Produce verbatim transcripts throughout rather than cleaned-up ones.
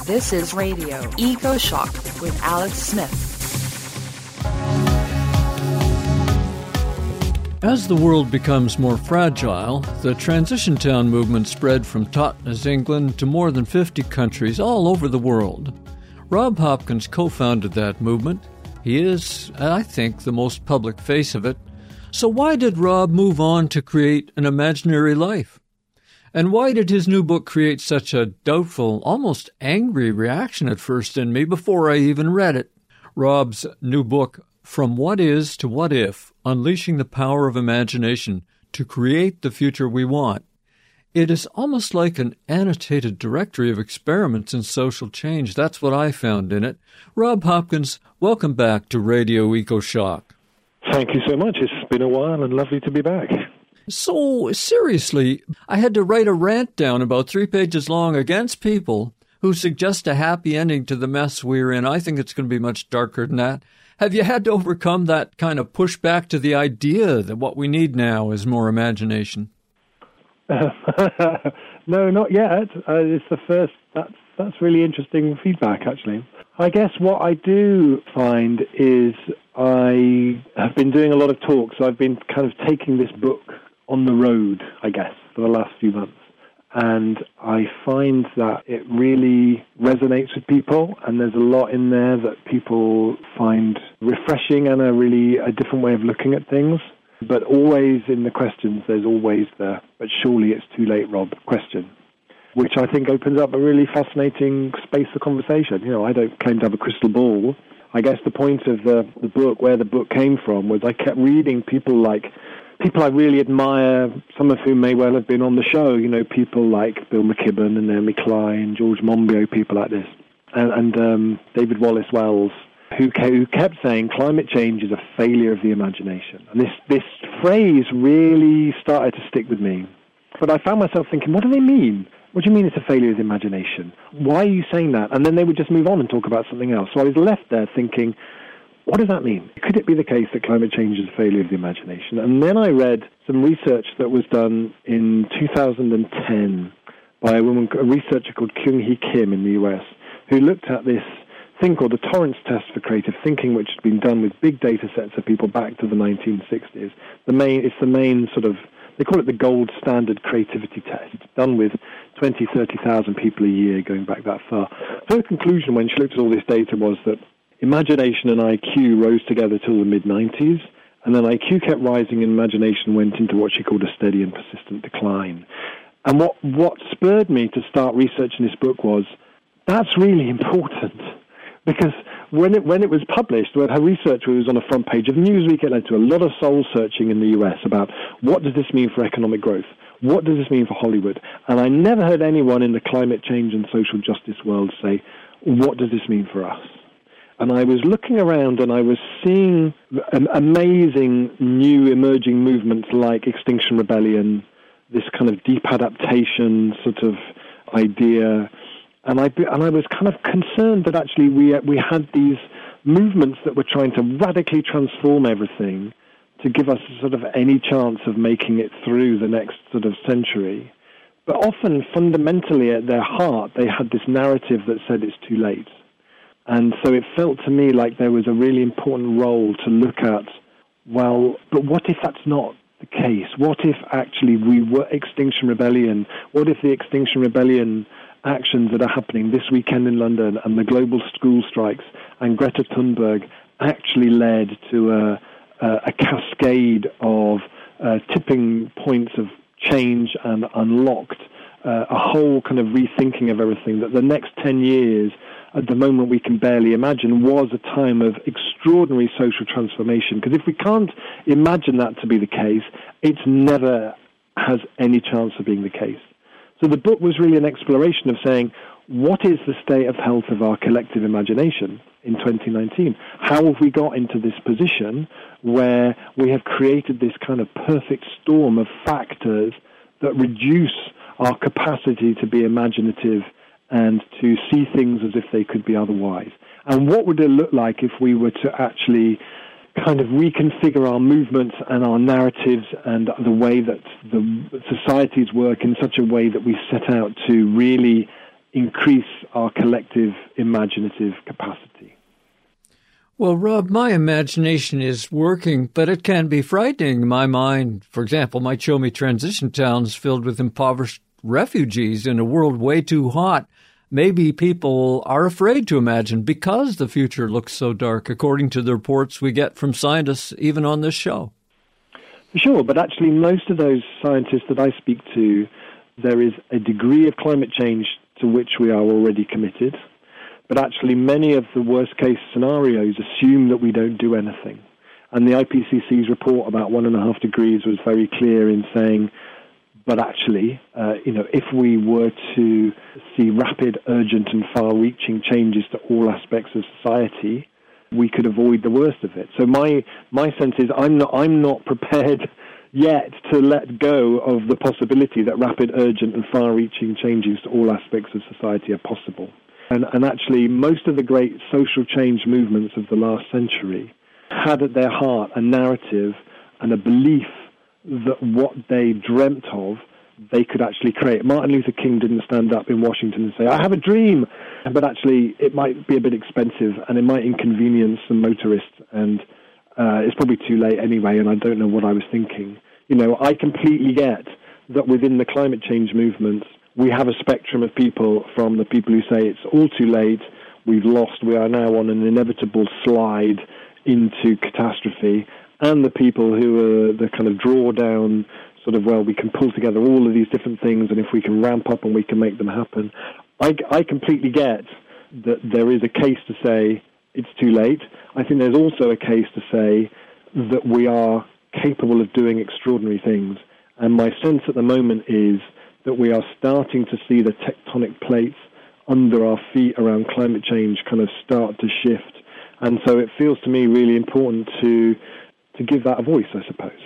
This is Radio Eco Shock with Alex Smith. As the world becomes more fragile, the Transition Town movement spread from Totnes, England, to more than fifty countries all over the world. Rob Hopkins co-founded that movement. He is, I think, the most public face of it. So why did Rob move on to create an imaginary life? And why did his new book create such a doubtful, almost angry reaction at first in me before I even read it? Rob's new book, From What Is to What If, Unleashing the Power of Imagination to Create the Future We Want. It is almost like an annotated directory of experiments in social change. That's what I found in it. Rob Hopkins, welcome back to Radio Eco Shock. Thank you so much. It's been a while and lovely to be back. So, seriously, I had to write a rant down about three pages long against people who suggest a happy ending to the mess we're in. I think it's going to be much darker than that. Have you had to overcome that kind of pushback to the idea that what we need now is more imagination? Uh, no, not yet. Uh, it's the first. That's that's really interesting feedback, actually. I guess what I do find is I have been doing a lot of talks. I've been kind of taking this book on the road, I guess, for the last few months. And I find that it really resonates with people, and there's a lot in there that people find refreshing and a really a different way of looking at things. But always in the questions, there's always the, but surely it's too late, Rob, question, which I think opens up a really fascinating space for conversation. You know, I don't claim to have a crystal ball. I guess the point of the, the book, where the book came from, was I kept reading people like people I really admire, some of whom may well have been on the show, you know, people like Bill McKibben and Naomi Klein, George Monbiot, people like this, and, and um, David Wallace Wells, who, who kept saying climate change is a failure of the imagination. And this, this phrase really started to stick with me. But I found myself thinking, what do they mean? What do you mean it's a failure of the imagination? Why are you saying that? And then they would just move on and talk about something else. So I was left there thinking, what does that mean? Could it be the case that climate change is a failure of the imagination? And then I read some research that was done in two thousand ten by a woman, a researcher called Kyung-Hee Kim in the U S, who looked at this thing called the Torrance test for creative thinking, which had been done with big data sets of people back to the nineteen sixties. The main, it's the main sort of, they call it the gold standard creativity test, done with twenty, thirty thousand people a year going back that far. Her conclusion when she looked at all this data was that imagination and I Q rose together till the mid nineties, and then I Q kept rising and imagination went into what she called a steady and persistent decline. And what, what spurred me to start researching this book was, that's really important. Because when it when it was published, when her research was on the front page of Newsweek, it led to a lot of soul-searching in the U S about what does this mean for economic growth? What does this mean for Hollywood? And I never heard anyone in the climate change and social justice world say, what does this mean for us? And I was looking around and I was seeing amazing new emerging movements like Extinction Rebellion, this kind of deep adaptation sort of idea. And I, and I was kind of concerned that actually we we had these movements that were trying to radically transform everything to give us sort of any chance of making it through the next sort of century. But often, fundamentally at their heart, they had this narrative that said it's too late. And so it felt to me like there was a really important role to look at, well, but what if that's not the case? What if actually we were Extinction Rebellion? What if the Extinction Rebellion actions that are happening this weekend in London and the global school strikes and Greta Thunberg actually led to a, a, a cascade of uh, tipping points of change and unlocked uh, a whole kind of rethinking of everything, that the next ten years, at the moment we can barely imagine, was a time of extraordinary social transformation. Because if we can't imagine that to be the case, it never has any chance of being the case. So the book was really an exploration of saying, what is the state of health of our collective imagination in twenty nineteen? How have we got into this position where we have created this kind of perfect storm of factors that reduce our capacity to be imaginative and to see things as if they could be otherwise? And what would it look like if we were to actually kind of reconfigure our movements and our narratives and the way that the societies work in such a way that we set out to really increase our collective imaginative capacity. Well, Rob, my imagination is working, but it can be frightening. My mind, for example, might show me transition towns filled with impoverished refugees in a world way too hot. Maybe people are afraid to imagine because the future looks so dark, according to the reports we get from scientists, even on this show. Sure, but actually most of those scientists that I speak to, there is a degree of climate change to which we are already committed. But actually, many of the worst-case scenarios assume that we don't do anything. And the I P C C's report about one and a half degrees was very clear in saying, but actually, uh, you know, if we were to see rapid, urgent, and far-reaching changes to all aspects of society, we could avoid the worst of it. So my my sense is I'm not I'm not prepared yet to let go of the possibility that rapid, urgent, and far-reaching changes to all aspects of society are possible. And, and actually, most of the great social change movements of the last century had at their heart a narrative and a belief that what they dreamt of, they could actually create. Martin Luther King didn't stand up in Washington and say, I have a dream, but actually it might be a bit expensive and it might inconvenience some motorists, and uh, it's probably too late anyway, and I don't know what I was thinking. You know, I completely get that within the climate change movements, we have a spectrum of people, from the people who say it's all too late, we've lost, we are now on an inevitable slide into catastrophe, and the people who are the kind of drawdown sort of, well, we can pull together all of these different things, and if we can ramp up and we can make them happen. I, I completely get that there is a case to say it's too late. I think there's also a case to say that we are capable of doing extraordinary things. And my sense at the moment is that we are starting to see the tectonic plates under our feet around climate change kind of start to shift. And so it feels to me really important to to give that a voice, I suppose.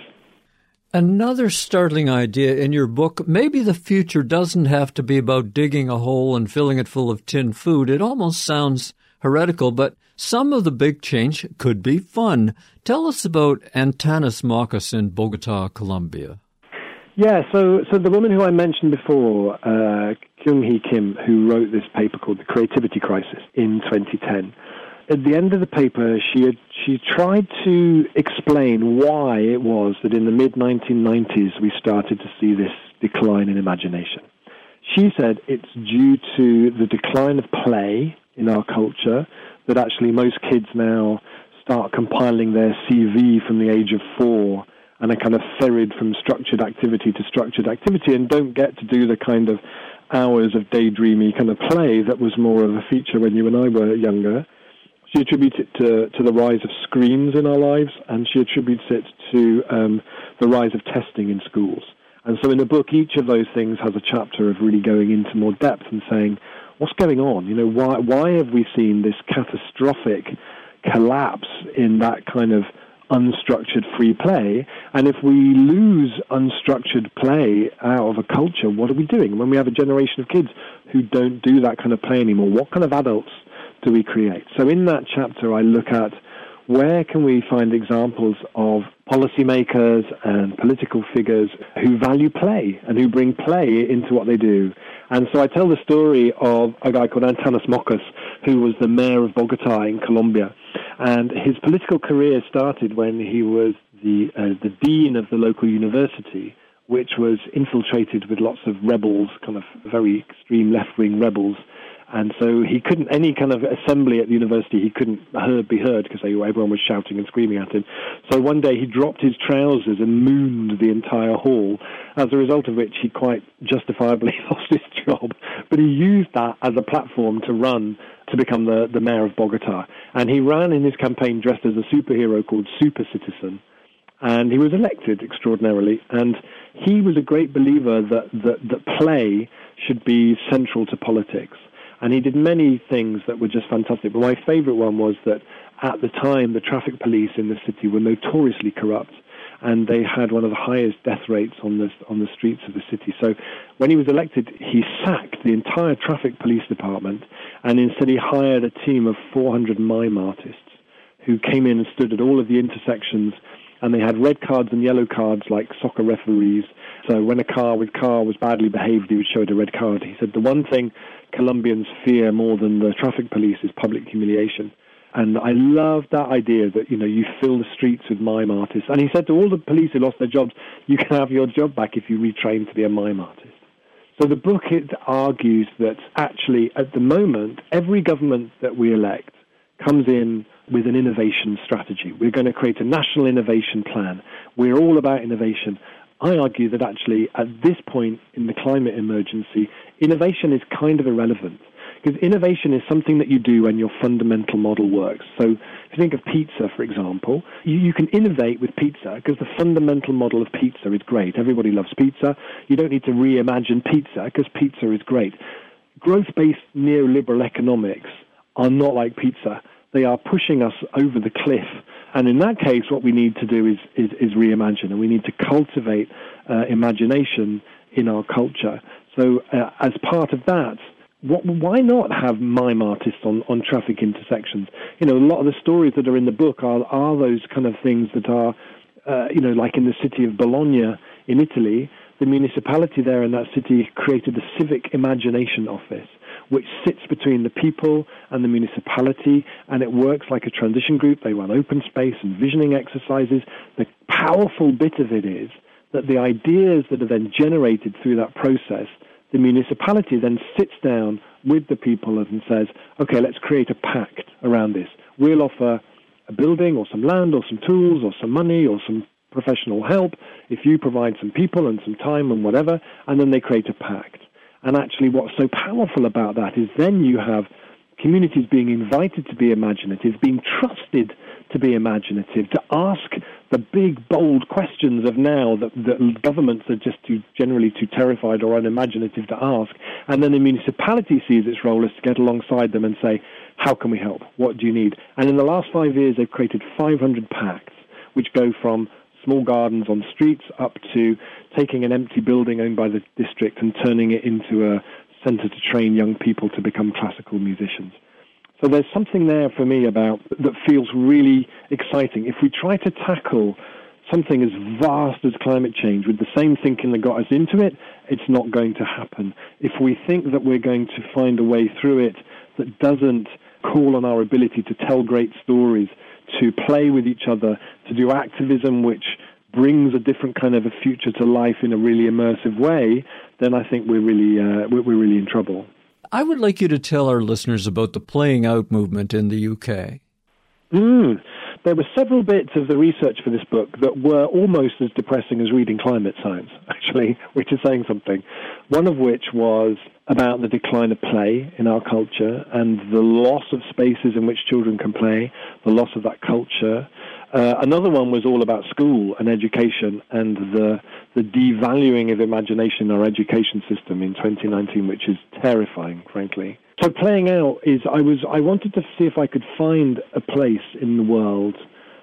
Another startling idea in your book, maybe the future doesn't have to be about digging a hole and filling it full of tinned food. It almost sounds heretical, but some of the big change could be fun. Tell us about Antanas Mokos in Bogota, Colombia. Yeah, so so the woman who I mentioned before, uh, Kyung-hee Kim, who wrote this paper called The Creativity Crisis in twenty ten, at the end of the paper, she had, she tried to explain why it was that in the mid nineteen nineties we started to see this decline in imagination. She said it's due to the decline of play in our culture, that actually most kids now start compiling their C V from the age of four and are kind of ferried from structured activity to structured activity and don't get to do the kind of hours of daydreamy kind of play that was more of a feature when you and I were younger. She attributes it to, to the rise of screens in our lives, and she attributes it to um, the rise of testing in schools. And so in the book, each of those things has a chapter of really going into more depth and saying, what's going on? You know, why why have we seen this catastrophic collapse in that kind of unstructured free play? And if we lose unstructured play out of a culture, what are we doing? When we have a generation of kids who don't do that kind of play anymore, what kind of adults do we create? So in that chapter, I look at where can we find examples of policymakers and political figures who value play and who bring play into what they do. And so I tell the story of a guy called Antanas Mokos, who was the mayor of Bogota in Colombia. And his political career started when he was the uh, the dean of the local university, which was infiltrated with lots of rebels, kind of very extreme left-wing rebels. And so he couldn't, any kind of assembly at the university, he couldn't heard, be heard because everyone was shouting and screaming at him. So one day he dropped his trousers and mooned the entire hall, as a result of which he quite justifiably lost his job. But he used that as a platform to run to become the, the mayor of Bogota. And he ran in his campaign dressed as a superhero called Super Citizen. And he was elected extraordinarily. And he was a great believer that, that, that play should be central to politics. And he did many things that were just fantastic. But my favorite one was that at the time, the traffic police in the city were notoriously corrupt, and they had one of the highest death rates on the, on the streets of the city. So when he was elected, he sacked the entire traffic police department, and instead he hired a team of four hundred mime artists who came in and stood at all of the intersections, and they had red cards and yellow cards like soccer referees. So when a car with car was badly behaved, he would show it a red card. He said the one thing Colombians fear more than the traffic police is public humiliation. And I love that idea that, you know, you fill the streets with mime artists. And he said to all the police who lost their jobs, you can have your job back if you retrain to be a mime artist. So the book, it argues that actually, at the moment, every government that we elect comes in with an innovation strategy. We're going to create a national innovation plan. We're all about innovation. I argue that actually, at this point in the climate emergency, innovation is kind of irrelevant. Because innovation is something that you do when your fundamental model works. So if you think of pizza, for example, you, you can innovate with pizza because the fundamental model of pizza is great. Everybody loves pizza. You don't need to reimagine pizza because pizza is great. Growth-based neoliberal economics are not like pizza. They are pushing us over the cliff. And in that case, what we need to do is, is, is reimagine, and we need to cultivate uh, imagination in our culture. So uh, as part of that, What, why not have mime artists on, on traffic intersections? You know, a lot of the stories that are in the book are, are those kind of things that are, uh, you know, like in the city of Bologna in Italy, the municipality there in that city created the Civic Imagination Office, which sits between the people and the municipality, and it works like a transition group. They run open space and visioning exercises. The powerful bit of it is that the ideas that are then generated through that process, the municipality then sits down with the people and says, okay, let's create a pact around this. We'll offer a building or some land or some tools or some money or some professional help if you provide some people and some time and whatever, and then they create a pact. And actually what's so powerful about that is then you have communities being invited to be imaginative, being trusted to be imaginative, to ask the big, bold questions of now that, that governments are just too, generally too terrified or unimaginative to ask. And then the municipality sees its role as to get alongside them and say, how can we help? What do you need? And in the last five years, they've created five hundred pacts, which go from small gardens on streets up to taking an empty building owned by the district and turning it into a centre to train young people to become classical musicians. So there's something there for me about that feels really exciting. If we try to tackle something as vast as climate change with the same thinking that got us into it, it's not going to happen. If we think that we're going to find a way through it that doesn't call on our ability to tell great stories, to play with each other, to do activism which brings a different kind of a future to life in a really immersive way, then I think we're really uh, we're really in trouble. I would like you to tell our listeners about the Playing Out movement in the U K. Mm. There were several bits of the research for this book that were almost as depressing as reading climate science, actually, which is saying something. One of which was about the decline of play in our culture and the loss of spaces in which children can play, the loss of that culture. Uh, another one was all about school and education and the the devaluing of imagination in our education system in twenty nineteen, which is terrifying, frankly. So Playing Out is, I was, I wanted to see if I could find a place in the world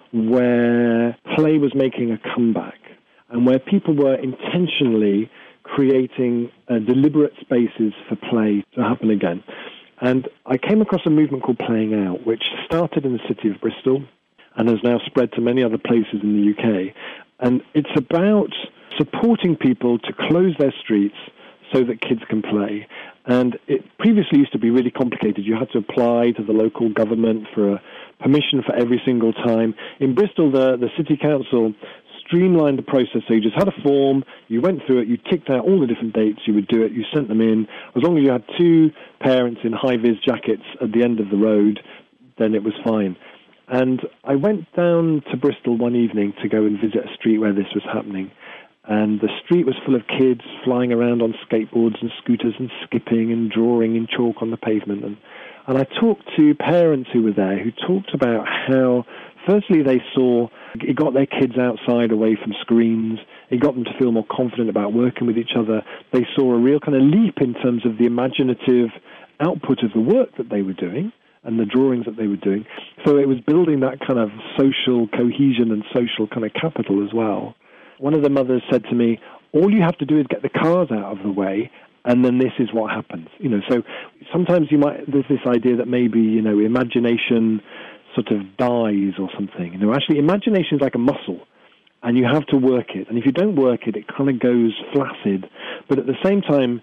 where play was making a comeback and where people were intentionally creating uh, deliberate spaces for play to happen again. And I came across a movement called Playing Out, which started in the city of Bristol and has now spread to many other places in the U K. And it's about supporting people to close their streets so that kids can play. And it previously used to be really complicated. You had to apply to the local government for a permission for every single time. In Bristol, the, the city council streamlined the process. So you just had a form, you went through it, you ticked out all the different dates you would do it, you sent them in. As long as you had two parents in high-vis jackets at the end of the road, then it was fine. And I went down to Bristol one evening to go and visit a street where this was happening. And the street was full of kids flying around on skateboards and scooters and skipping and drawing in chalk on the pavement. And, and I talked to parents who were there who talked about how, firstly, they saw it got their kids outside away from screens. It got them to feel more confident about working with each other. They saw a real kind of leap in terms of the imaginative output of the work that they were doing and the drawings that they were doing. So it was building that kind of social cohesion and social kind of capital as well. One of the mothers said to me, all you have to do is get the cars out of the way, and then this is what happens. You know, so sometimes you might, there's this idea that maybe, you know, imagination sort of dies or something. You know, actually, imagination is like a muscle, and you have to work it. And if you don't work it, it kind of goes flaccid. But at the same time,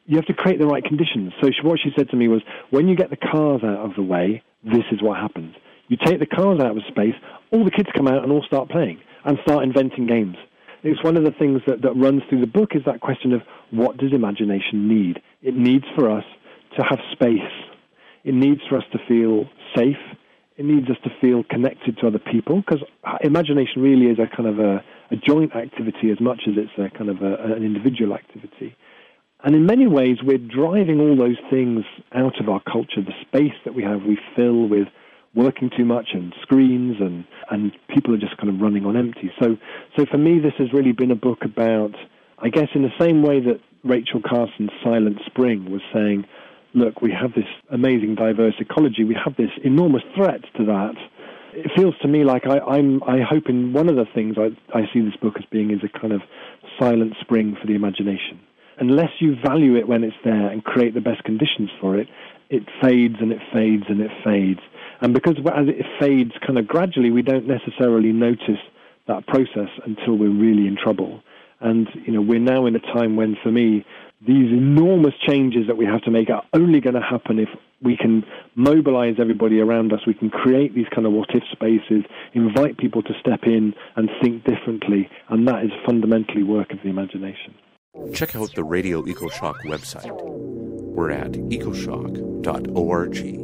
you have to create the right conditions. So she, what she said to me was, when you get the cars out of the way, this is what happens. You take the cars out of space, all the kids come out and all start playing and start inventing games. It's one of the things that, that runs through the book is that question of what does imagination need? It needs for us to have space. It needs for us to feel safe. It needs us to feel connected to other people, because imagination really is a kind of a, a joint activity as much as it's a kind of a, an individual activity. And in many ways, we're driving all those things out of our culture. The space that we have, we fill with working too much and screens, and, and people are just kind of running on empty. So, so for me, this has really been a book about, I guess, in the same way that Rachel Carson's Silent Spring was saying, look, we have this amazing diverse ecology, we have this enormous threat to that. It feels to me like I, I'm, I hope in one of the things I, I see this book as being is a kind of silent spring for the imagination. Unless you value it when it's there and create the best conditions for it, it fades and it fades and it fades. And because as it fades kind of gradually, we don't necessarily notice that process until we're really in trouble. And, you know, we're now in a time when, for me, these enormous changes that we have to make are only going to happen if we can mobilize everybody around us. We can create these kind of what-if spaces, invite people to step in and think differently, and that is fundamentally work of the imagination. Check out the Radio EcoShock website. We're at ecoshock dot org.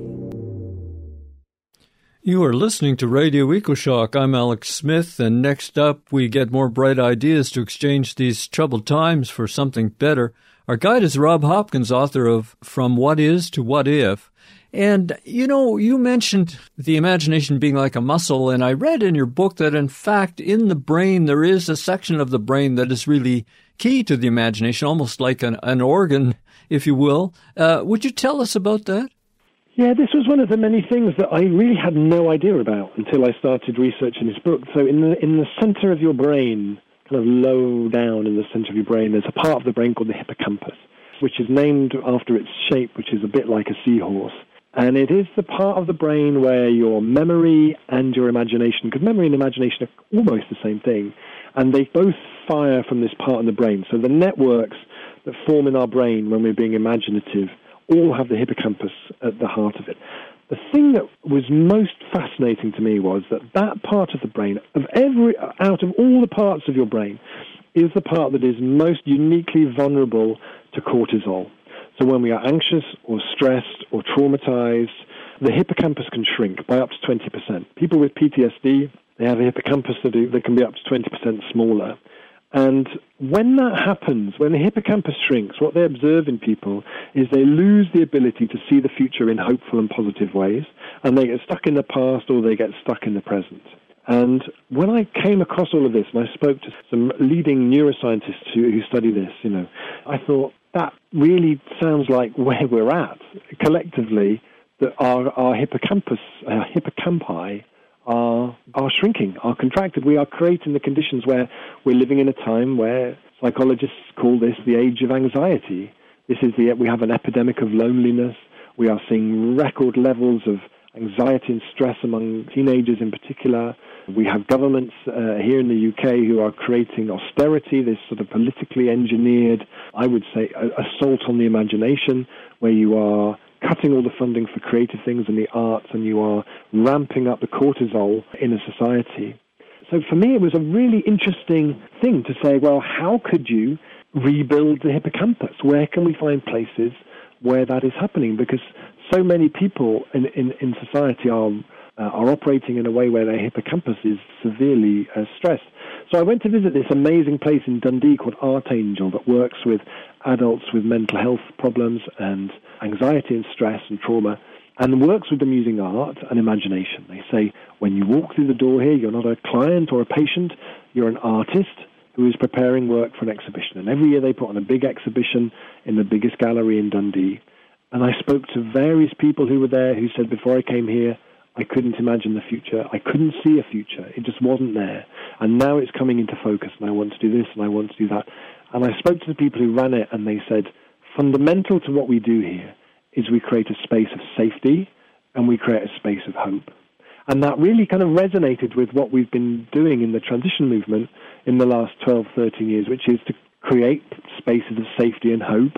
You are listening to Radio EcoShock. I'm Alex Smith, and next up we get more bright ideas to exchange these troubled times for something better. Our guide is Rob Hopkins, author of From What Is to What If. And, you know, you mentioned the imagination being like a muscle, and I read in your book that, in fact, in the brain there is a section of the brain that is really key to the imagination, almost like an, an organ, if you will. Uh, would you tell us about that? Yeah, this was one of the many things that I really had no idea about until I started researching this book. So in the in the center of your brain, kind of low down in the center of your brain, there's a part of the brain called the hippocampus, which is named after its shape, which is a bit like a seahorse. And it is the part of the brain where your memory and your imagination, because memory and imagination are almost the same thing, and they both fire from this part of the brain. So the networks that form in our brain when we're being imaginative all have the hippocampus at the heart of it. The thing that was most fascinating to me was that that part of the brain, of every out of all the parts of your brain, is the part that is most uniquely vulnerable to cortisol. So when we are anxious or stressed or traumatized, the hippocampus can shrink by up to twenty percent. People with P T S D, they have a hippocampus that, do, that can be up to twenty percent smaller. And when that happens, when the hippocampus shrinks, what they observe in people is they lose the ability to see the future in hopeful and positive ways, and they get stuck in the past or they get stuck in the present. And when I came across all of this, and I spoke to some leading neuroscientists who, who study this, you know, I thought that really sounds like where we're at collectively, that our, our hippocampus, our hippocampi, are are shrinking, are contracted. We are creating the conditions where we're living in a time where psychologists call this the age of anxiety. This is the we have an epidemic of loneliness. We are seeing record levels of anxiety and stress among teenagers in particular. We have governments uh, here in the U K who are creating austerity, this sort of politically engineered, I would say, assault on the imagination, where you are cutting all the funding for creative things in the arts, and you are ramping up the cortisol in a society. So for me, it was a really interesting thing to say, well, how could you rebuild the hippocampus? Where can we find places where that is happening? Because so many people in, in, in society are uh, are operating in a way where their hippocampus is severely uh, stressed. So I went to visit this amazing place in Dundee called Art Angel that works with adults with mental health problems and anxiety and stress and trauma, and works with them using art and imagination. They say, when you walk through the door here, you're not a client or a patient, you're an artist who is preparing work for an exhibition. And every year they put on a big exhibition in the biggest gallery in Dundee. And I spoke to various people who were there who said, before I came here, I couldn't imagine the future. I couldn't see a future. It just wasn't there. And now it's coming into focus, and I want to do this, and I want to do that. And I spoke to the people who ran it, and they said, fundamental to what we do here is we create a space of safety, and we create a space of hope. And that really kind of resonated with what we've been doing in the transition movement in the last twelve, thirteen years, which is to create spaces of safety and hope,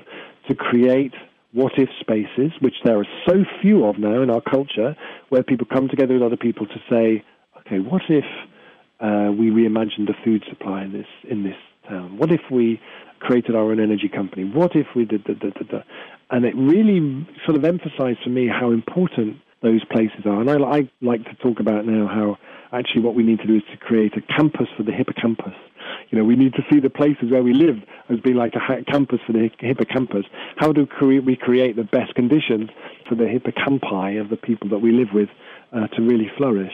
to create what-if spaces, which there are so few of now in our culture, where people come together with other people to say, okay, what if uh, we reimagined the food supply in this in this town? What if we created our own energy company? What if we did da, da, da, da? And it really sort of emphasized for me how important those places are. And I, I like to talk about now how actually what we need to do is to create a campus for the hippocampus. You know, we need to see the places where we live as being like a campus for the hippocampus. How do we create the best conditions for the hippocampi of the people that we live with uh, to really flourish?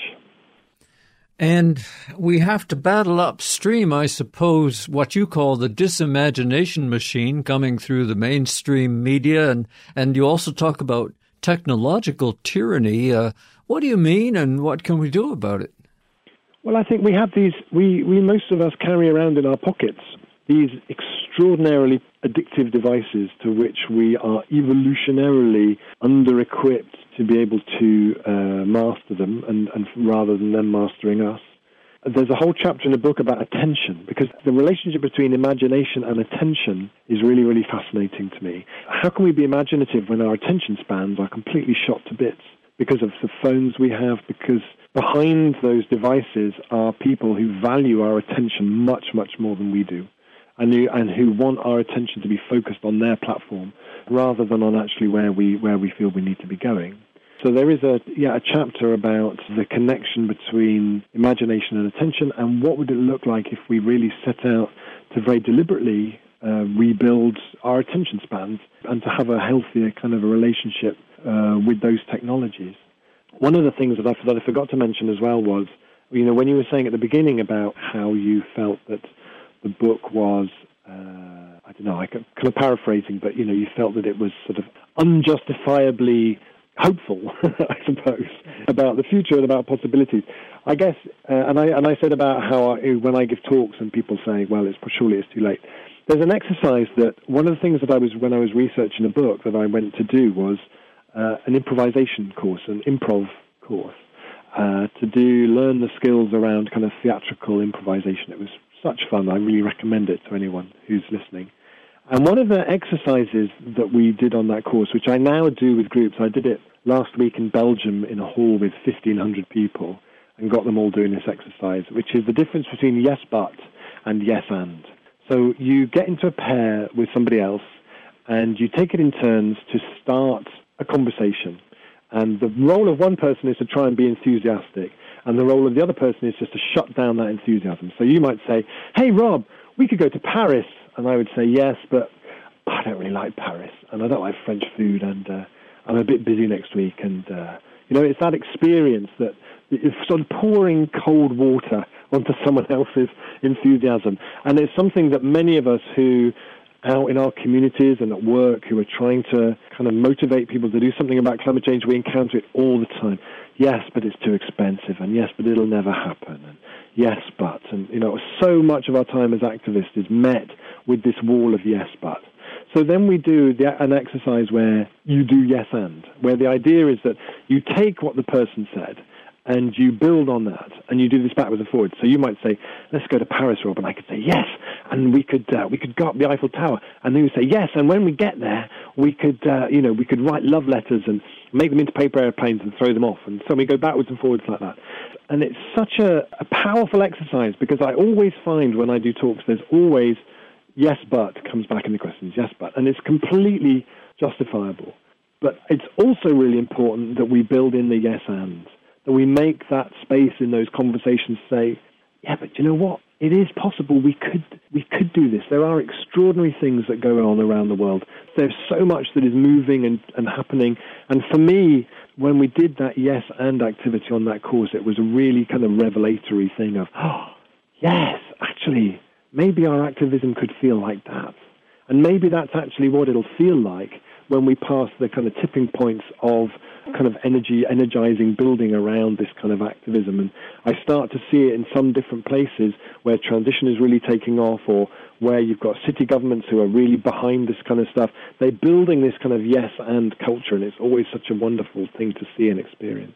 And we have to battle upstream, I suppose, what you call the disimagination machine coming through the mainstream media. And, and you also talk about technological tyranny. Uh, what do you mean, and what can we do about it? Well, I think we have these, we, we most of us carry around in our pockets these extraordinarily addictive devices to which we are evolutionarily under-equipped to be able to uh, master them, and, and rather than them mastering us. There's a whole chapter in the book about attention, because the relationship between imagination and attention is really, really fascinating to me. How can we be imaginative when our attention spans are completely shot to bits because of the phones we have, because behind those devices are people who value our attention much, much more than we do, and who, and who want our attention to be focused on their platform rather than on actually where we where we feel we need to be going. So there is a yeah a chapter about the connection between imagination and attention, and what would it look like if we really set out to very deliberately uh, rebuild our attention spans and to have a healthier kind of a relationship uh, with those technologies. One of the things that I, that I forgot to mention as well was, you know, when you were saying at the beginning about how you felt that the book was, uh, I don't know, I kind of paraphrasing, but, you know, you felt that it was sort of unjustifiably hopeful, I suppose, about the future and about possibilities. I guess, uh, and I and I said about how I, when I give talks and people say, well, it's surely it's too late. There's an exercise that, one of the things that I was, when I was researching a book that I went to do was uh, an improvisation course, an improv course, uh, to do, learn the skills around kind of theatrical improvisation. It was such fun. I really recommend it to anyone who's listening. And one of the exercises that we did on that course, which I now do with groups, I did it last week in Belgium in a hall with fifteen hundred people and got them all doing this exercise, which is the difference between yes but and yes and. So you get into a pair with somebody else and you take it in turns to start a conversation. And the role of one person is to try and be enthusiastic, and the role of the other person is just to shut down that enthusiasm. So you might say, hey, Rob, we could go to Paris. And I would say, yes, but I don't really like Paris, and I don't like French food, and uh, I'm a bit busy next week. And, uh, you know, it's that experience that is sort of pouring cold water onto someone else's enthusiasm. And it's something that many of us who, out in our communities and at work, who are trying to kind of motivate people to do something about climate change, we encounter it all the time. Yes, but it's too expensive, and yes, but it'll never happen, and yes, but. And, you know, so much of our time as activists is met with this wall of yes, but. So then we do the, an exercise where you do yes and, where the idea is that you take what the person said and you build on that, and you do this backwards and forwards. So you might say, let's go to Paris, Rob, and I could say yes, and we could uh, we could go up the Eiffel Tower, and then you say yes, and when we get there, we could uh, you know we could write love letters and make them into paper airplanes and throw them off, and so we go backwards and forwards like that. And it's such a, a powerful exercise, because I always find when I do talks, there's always yes, but comes back in the questions, yes, but, and it's completely justifiable. But it's also really important that we build in the yes and, that we make that space in those conversations say, yeah, but you know what? It is possible we could we could do this. There are extraordinary things that go on around the world. There's so much that is moving and, and happening. And for me, when we did that yes and activity on that course, it was a really kind of revelatory thing of, oh, yes, actually, maybe our activism could feel like that. And maybe that's actually what it'll feel like when we pass the kind of tipping points of kind of energy, energizing building around this kind of activism. And I start to see it in some different places where transition is really taking off, or where you've got city governments who are really behind this kind of stuff. They're building this kind of yes and culture, and it's always such a wonderful thing to see and experience.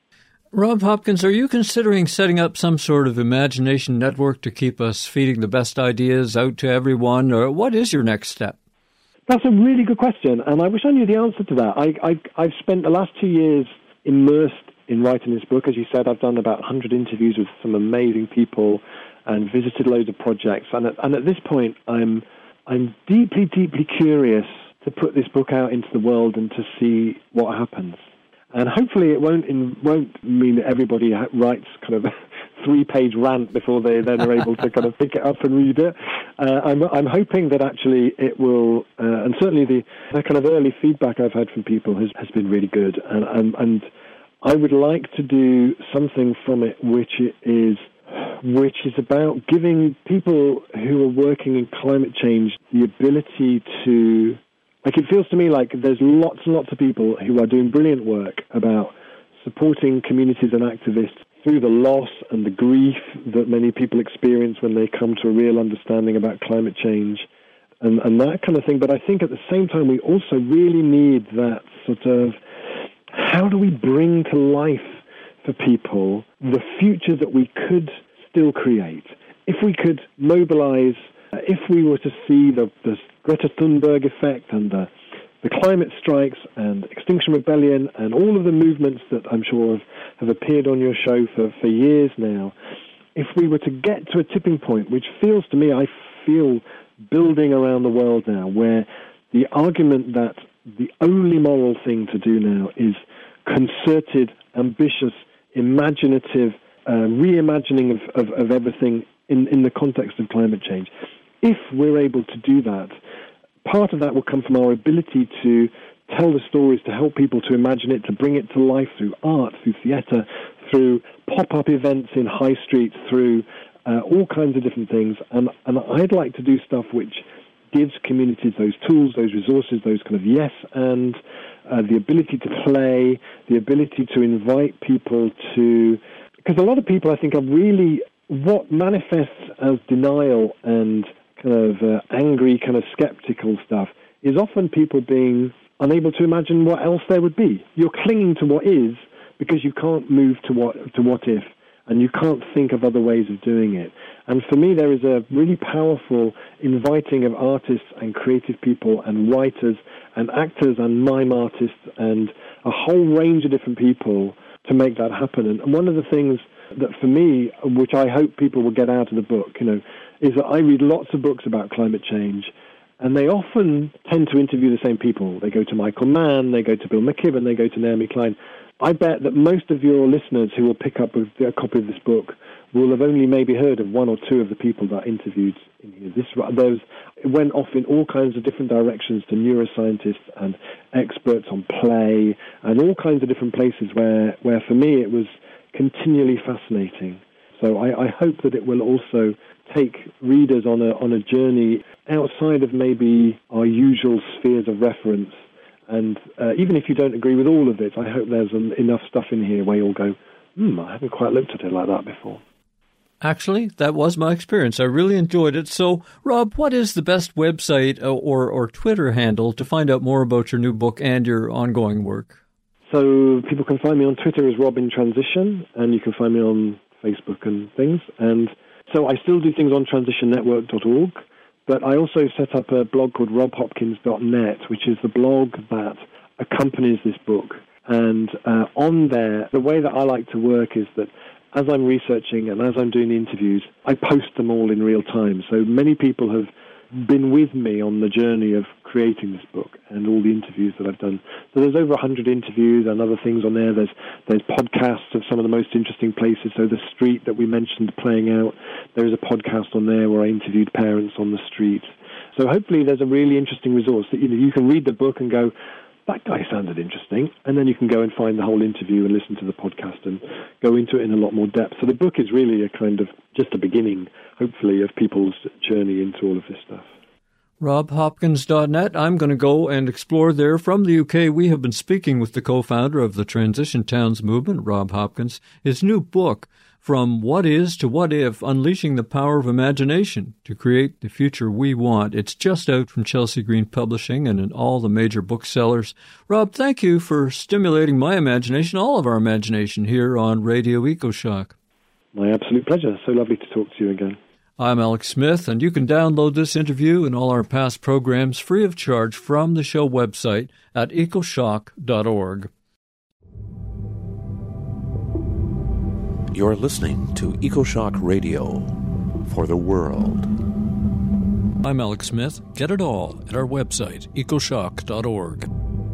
Rob Hopkins, are you considering setting up some sort of imagination network to keep us feeding the best ideas out to everyone, or what is your next step? That's a really good question, and I wish I knew the answer to that. I, I, I've spent the last two years immersed in writing this book. As you said, I've done about one hundred interviews with some amazing people and visited loads of projects. And at, and at this point, I'm I'm deeply, deeply curious to put this book out into the world and to see what happens. And hopefully it won't in, won't mean that everybody ha- writes kind of a three-page rant before they then are able to kind of pick it up and read it. Uh, I'm, I'm hoping that actually it will, uh, and certainly the, the kind of early feedback I've had from people has, has been really good. And, and, and I would like to do something from it which is which is about giving people who are working in climate change the ability to, like it feels to me like there's lots and lots of people who are doing brilliant work about supporting communities and activists through the loss and the grief that many people experience when they come to a real understanding about climate change and, and that kind of thing. But I think at the same time we also really need that sort of, how do we bring to life for people the future that we could still create? If we could mobilize, uh, if we were to see the, the Greta Thunberg effect and the, the climate strikes and Extinction Rebellion and all of the movements that I'm sure have, have appeared on your show for, for years now, if we were to get to a tipping point, which feels to me, I feel building around the world now, where the argument that the only moral thing to do now is concerted, ambitious, imaginative uh, reimagining of, of, of everything in, in the context of climate change. If we're able to do that, part of that will come from our ability to tell the stories, to help people to imagine it, to bring it to life through art, through theatre, through pop-up events in high streets, through uh, all kinds of different things. And, and I'd like to do stuff which gives communities those tools, those resources, those kind of yes and uh, the ability to play, the ability to invite people to... Because a lot of people, I think, are really... What manifests as denial and kind of uh, angry, kind of skeptical stuff is often people being unable to imagine what else there would be. You're clinging to what is because you can't move to what to what if, and you can't think of other ways of doing it. And for me, there is a really powerful inviting of artists and creative people and writers and actors and mime artists and a whole range of different people to make that happen. And one of the things that for me, which I hope people will get out of the book, you know, is that I read lots of books about climate change, and they often tend to interview the same people. They go to Michael Mann, they go to Bill McKibben, they go to Naomi Klein. I bet that most of your listeners who will pick up a, a copy of this book will have only maybe heard of one or two of the people that I interviewed in here. This, those went off in all kinds of different directions to neuroscientists and experts on play and all kinds of different places where, where for me it was continually fascinating. So I, I hope that it will also take readers on a on a journey outside of maybe our usual spheres of reference. And uh, even if you don't agree with all of it, I hope there's um, enough stuff in here where you'll go, hmm, I haven't quite looked at it like that before. Actually, that was my experience. I really enjoyed it. So, Rob, what is the best website or, or Twitter handle to find out more about your new book and your ongoing work? So people can find me on Twitter as Rob in Transition, and you can find me on Facebook and things. And so I still do things on transition network dot org, but I also set up a blog called rob hopkins dot net, which is the blog that accompanies this book. And uh, on there, the way that I like to work is that as I'm researching and as I'm doing the interviews, I post them all in real time. So many people have been with me on the journey of creating this book and all the interviews that I've done. So there's over one hundred interviews and other things on there. There's there's podcasts of some of the most interesting places. So the street that we mentioned playing out, there is a podcast on there where I interviewed parents on the street. So hopefully there's a really interesting resource that you know you can read the book and go, that guy sounded interesting, and then you can go and find the whole interview and listen to the podcast and go into it in a lot more depth. So the book is really a kind of just a beginning, hopefully, of people's journey into all of this stuff. rob hopkins dot net. I'm going to go and explore there. From the U K, we have been speaking with the co-founder of the Transition Towns movement, Rob Hopkins. His new book, From What Is to What If, Unleashing the Power of Imagination to Create the Future We Want. It's just out from Chelsea Green Publishing and in all the major booksellers. Rob, thank you for stimulating my imagination, all of our imagination here on Radio EcoShock. My absolute pleasure. So lovely to talk to you again. I'm Alex Smith, and you can download this interview and all our past programs free of charge from the show website at ecoshock dot org. You're listening to EcoShock Radio for the world. I'm Alex Smith. Get it all at our website, ecoshock dot org.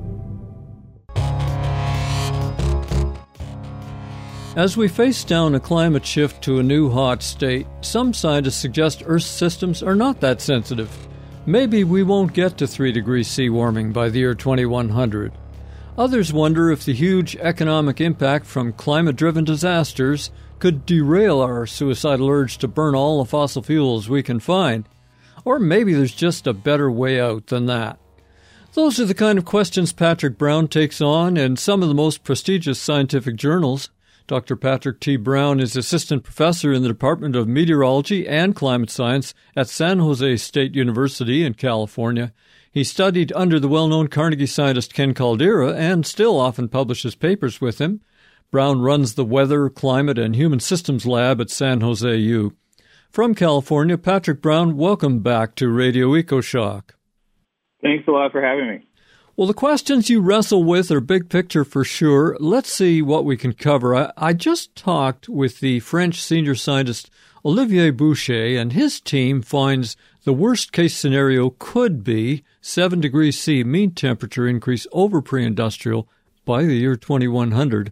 As we face down a climate shift to a new hot state, some scientists suggest Earth's systems are not that sensitive. Maybe we won't get to three degrees C warming by the year twenty-one hundred. Others wonder if the huge economic impact from climate-driven disasters could derail our suicidal urge to burn all the fossil fuels we can find. Or maybe there's just a better way out than that. Those are the kind of questions Patrick Brown takes on in some of the most prestigious scientific journals. Doctor Patrick T. Brown is assistant professor in the Department of Meteorology and Climate Science at San Jose State University in California. He studied under the well-known Carnegie scientist Ken Caldeira and still often publishes papers with him. Brown runs the Weather, Climate, and Human Systems Lab at San Jose U. From California, Patrick Brown, welcome back to Radio EcoShock. Thanks a lot for having me. Well, the questions you wrestle with are big picture for sure. Let's see what we can cover. I, I just talked with the French senior scientist Olivier Boucher, and his team finds the worst-case scenario could be seven degrees C mean temperature increase over pre-industrial by the year twenty-one hundred.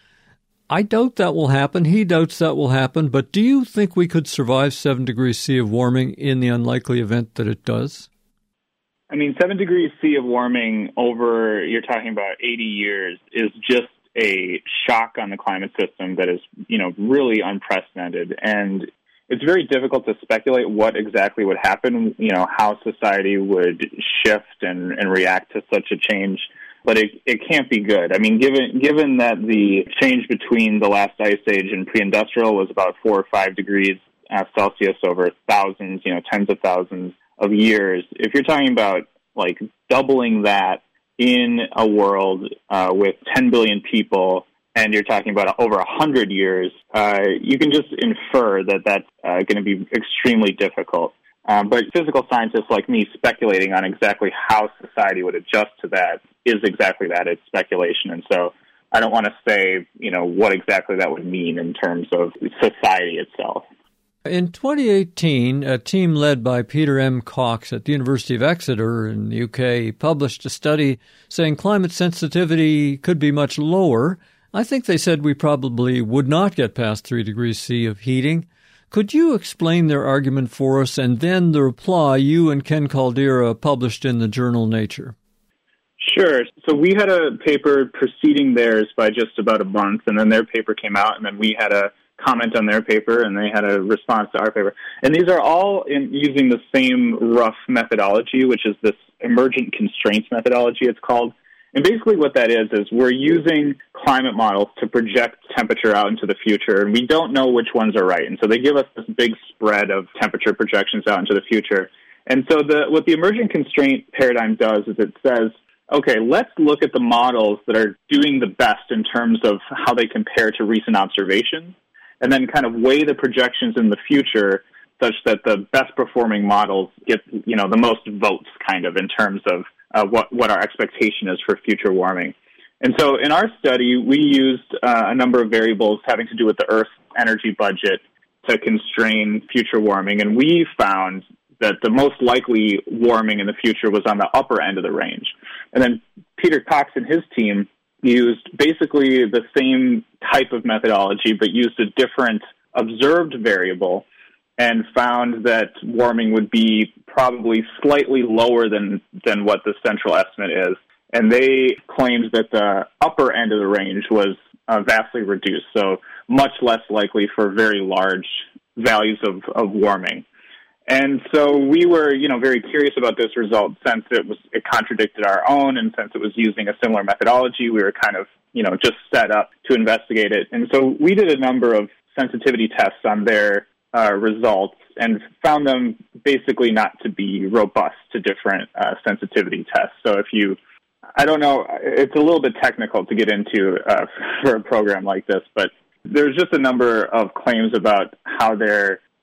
I doubt that will happen. He doubts that will happen. But do you think we could survive seven degrees C of warming in the unlikely event that it does? I mean, seven degrees C of warming over, you're talking about eighty years, is just a shock on the climate system that is, you know, really unprecedented. And it's very difficult to speculate what exactly would happen, you know, how society would shift and, and react to such a change. But it, it can't be good. I mean, given given that the change between the last ice age and pre-industrial was about four or five degrees uh, Celsius over thousands, you know, tens of thousands of years, if you're talking about like doubling that in a world uh, with ten billion people, and you're talking about over one hundred years, uh, you can just infer that that's uh, going to be extremely difficult. Um, but physical scientists like me speculating on exactly how society would adjust to that is exactly that. It's speculation. And so I don't want to say, you know, what exactly that would mean in terms of society itself. In twenty eighteen, a team led by Peter M. Cox at the University of Exeter in the U K published a study saying climate sensitivity could be much lower. I think they said we probably would not get past three degrees C of heating. Could you explain their argument for us and then the reply you and Ken Caldeira published in the journal Nature? Sure. So we had a paper preceding theirs by just about a month, and then their paper came out, and then we had a comment on their paper, and they had a response to our paper. And these are all in using the same rough methodology, which is this emergent constraints methodology, it's called. And basically what that is, is we're using climate models to project temperature out into the future, and we don't know which ones are right. And so they give us this big spread of temperature projections out into the future. And so the what the emergent constraint paradigm does is it says, okay, let's look at the models that are doing the best in terms of how they compare to recent observations, and then kind of weigh the projections in the future such that the best performing models get, you know, the most votes kind of in terms of uh, what, what our expectation is for future warming. And so in our study, we used uh, a number of variables having to do with the Earth's energy budget to constrain future warming. And we found that the most likely warming in the future was on the upper end of the range. And then Peter Cox and his team used basically the same type of methodology, but used a different observed variable and found that warming would be probably slightly lower than, than what the central estimate is. And they claimed that the upper end of the range was uh, vastly reduced, so much less likely for very large values of, of warming. And so we were, you know, very curious about this result since it was it contradicted our own, and since it was using a similar methodology, we were kind of, you know, just set up to investigate it. And so we did a number of sensitivity tests on their uh, results and found them basically not to be robust to different uh, sensitivity tests. So if you, I don't know, it's a little bit technical to get into uh, for a program like this, but there's just a number of claims about how their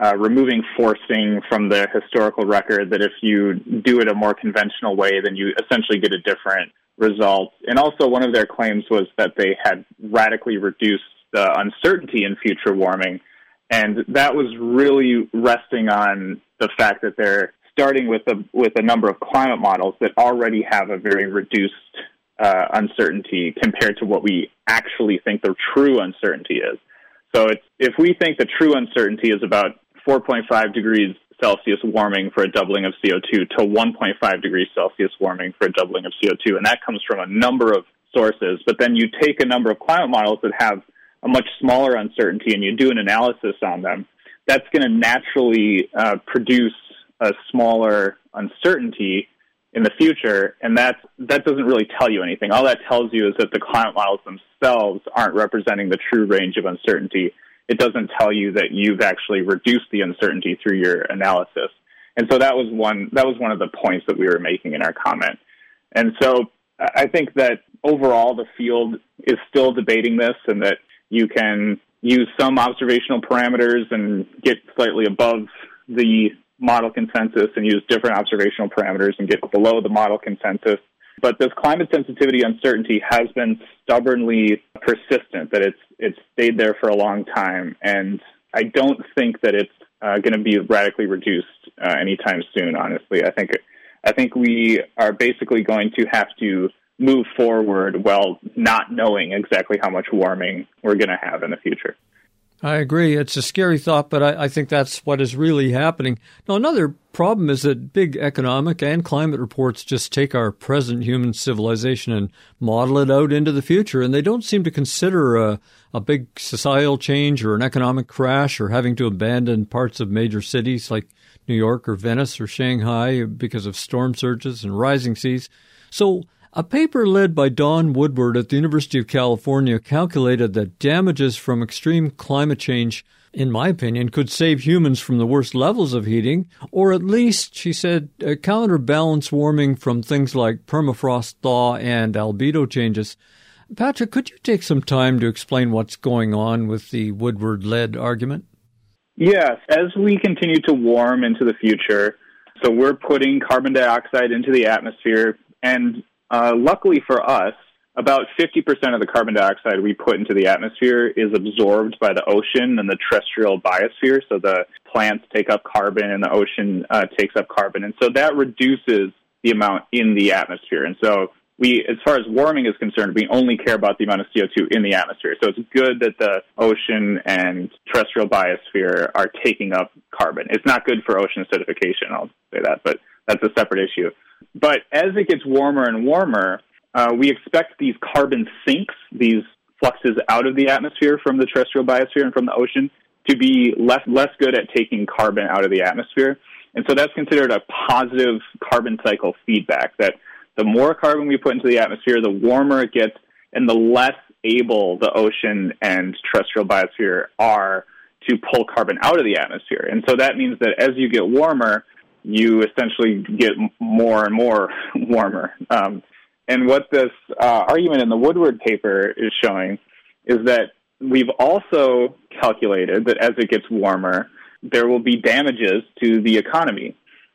uh, removing forcing from the historical record, that if you do it a more conventional way, then you essentially get a different result. And also one of their claims was that they had radically reduced the uncertainty in future warming. And that was really resting on the fact that they're starting with a, with a number of climate models that already have a very reduced uh, uncertainty compared to what we actually think the true uncertainty is. So it's, if we think the true uncertainty is about four point five degrees Celsius warming for a doubling of C O two to one point five degrees Celsius warming for a doubling of C O two, and that comes from a number of sources, but then you take a number of climate models that have a much smaller uncertainty and you do an analysis on them, that's going to naturally uh, produce a smaller uncertainty in the future, and that's, that doesn't really tell you anything. All that tells you is that the climate models themselves aren't representing the true range of uncertainty. It doesn't tell you that you've actually reduced the uncertainty through your analysis. And so that was one that was one of the points that we were making in our comment. And so I think that overall the field is still debating this, and that you can use some observational parameters and get slightly above the model consensus and use different observational parameters and get below the model consensus. But this climate sensitivity uncertainty has been stubbornly persistent, that it's it's stayed there for a long time, and I don't think that it's uh, going to be radically reduced uh, anytime soon, honestly. I think I think we are basically going to have to move forward while not knowing exactly how much warming we're going to have in the future. I agree. It's a scary thought, but I, I think that's what is really happening. Now, another problem is that big economic and climate reports just take our present human civilization and model it out into the future, and they don't seem to consider a, a big societal change or an economic crash or having to abandon parts of major cities like New York or Venice or Shanghai because of storm surges and rising seas. So a paper led by Don Woodward at the University of California calculated that damages from extreme climate change, in my opinion, could save humans from the worst levels of heating, or at least, she said, uh, counterbalance warming from things like permafrost thaw and albedo changes. Patrick, could you take some time to explain what's going on with the Woodward-led argument? Yes. As we continue to warm into the future, so we're putting carbon dioxide into the atmosphere, and Uh, luckily for us, about fifty percent of the carbon dioxide we put into the atmosphere is absorbed by the ocean and the terrestrial biosphere. So the plants take up carbon and the ocean uh, takes up carbon. And so that reduces the amount in the atmosphere. And so we, as far as warming is concerned, we only care about the amount of C O two in the atmosphere. So it's good that the ocean and terrestrial biosphere are taking up carbon. It's not good for ocean acidification, I'll say that, but that's a separate issue. But as it gets warmer and warmer, uh, we expect these carbon sinks, these fluxes out of the atmosphere from the terrestrial biosphere and from the ocean, to be less less good at taking carbon out of the atmosphere. And so that's considered a positive carbon cycle feedback, that the more carbon we put into the atmosphere, the warmer it gets, and the less able the ocean and terrestrial biosphere are to pull carbon out of the atmosphere. And so that means that as you get warmer, you essentially get more and more warmer. Um, and what this uh, argument in the Woodward paper is showing is that we've also calculated that as it gets warmer, there will be damages to the economy.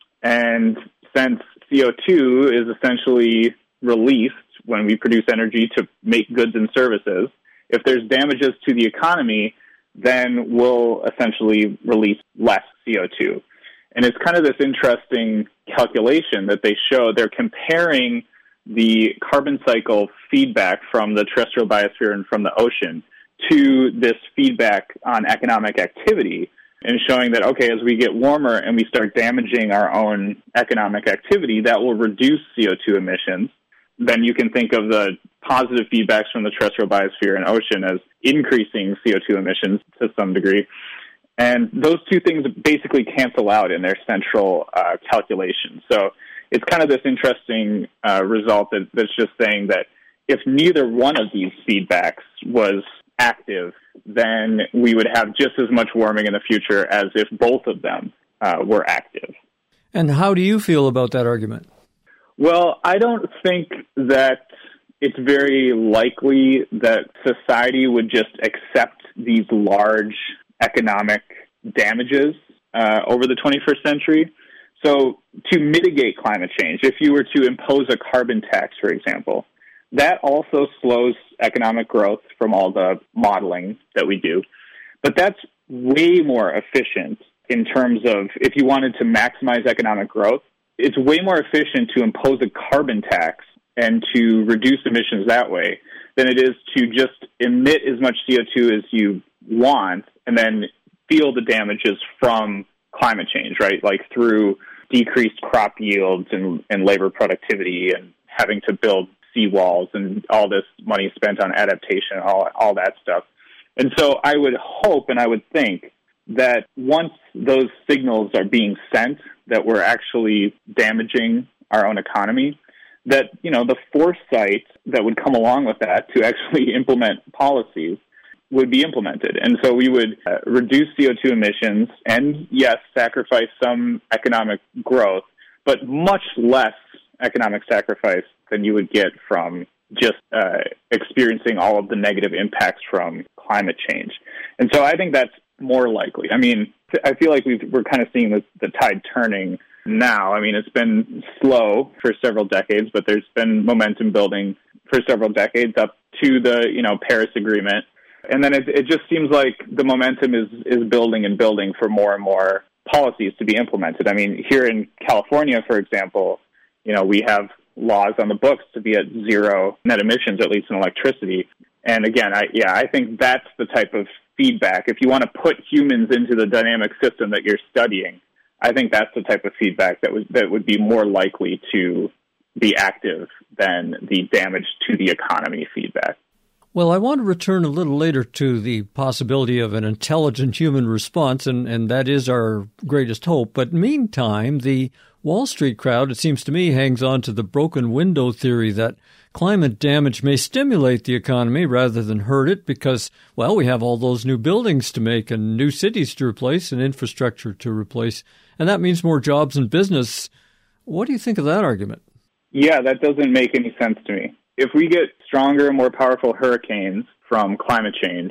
And since C O two is essentially released when we produce energy to make goods and services, if there's damages to the economy, then we'll essentially release less C O two. And it's kind of this interesting calculation that they show. They're comparing the carbon cycle feedback from the terrestrial biosphere and from the ocean to this feedback on economic activity, and showing that, okay, as we get warmer and we start damaging our own economic activity, that will reduce C O two emissions. Then you can think of the positive feedbacks from the terrestrial biosphere and ocean as increasing C O two emissions to some degree. And those two things basically cancel out in their central uh, calculation. So it's kind of this interesting uh, result that, that's just saying that if neither one of these feedbacks was active, then we would have just as much warming in the future as if both of them uh, were active. And how do you feel about that argument? Well, I don't think that it's very likely that society would just accept these large economic damages uh, over the twenty-first century. So to mitigate climate change, if you were to impose a carbon tax, for example, that also slows economic growth from all the modeling that we do. But that's way more efficient in terms of if you wanted to maximize economic growth, it's way more efficient to impose a carbon tax and to reduce emissions that way than it is to just emit as much C O two as you want and then feel the damages from climate change, right? Like through decreased crop yields and, and labor productivity and having to build seawalls and all this money spent on adaptation, all all that stuff. And so I would hope and I would think that once those signals are being sent that we're actually damaging our own economy, that, you know, the foresight that would come along with that to actually implement policies would be implemented. And so we would uh, reduce C O two emissions and, yes, sacrifice some economic growth, but much less economic sacrifice than you would get from just uh, experiencing all of the negative impacts from climate change. And so I think that's more likely. I mean, I feel like we've, we're kind of seeing the, the tide turning now. I mean, it's been slow for several decades, but there's been momentum building for several decades up to the, you know, Paris Agreement. And then it, it just seems like the momentum is, is building and building for more and more policies to be implemented. I mean, here in California, for example, you know, we have laws on the books to be at zero net emissions, at least in electricity. And again, I, yeah, I think that's the type of feedback. If you want to put humans into the dynamic system that you're studying, I think that's the type of feedback that would that would be more likely to be active than the damage to the economy feedback. Well, I want to return a little later to the possibility of an intelligent human response, and, and that is our greatest hope. But meantime, the Wall Street crowd, it seems to me, hangs on to the broken window theory that climate damage may stimulate the economy rather than hurt it because, well, we have all those new buildings to make and new cities to replace and infrastructure to replace, and that means more jobs and business. What do you think of that argument? Yeah, that doesn't make any sense to me. If we get stronger and more powerful hurricanes from climate change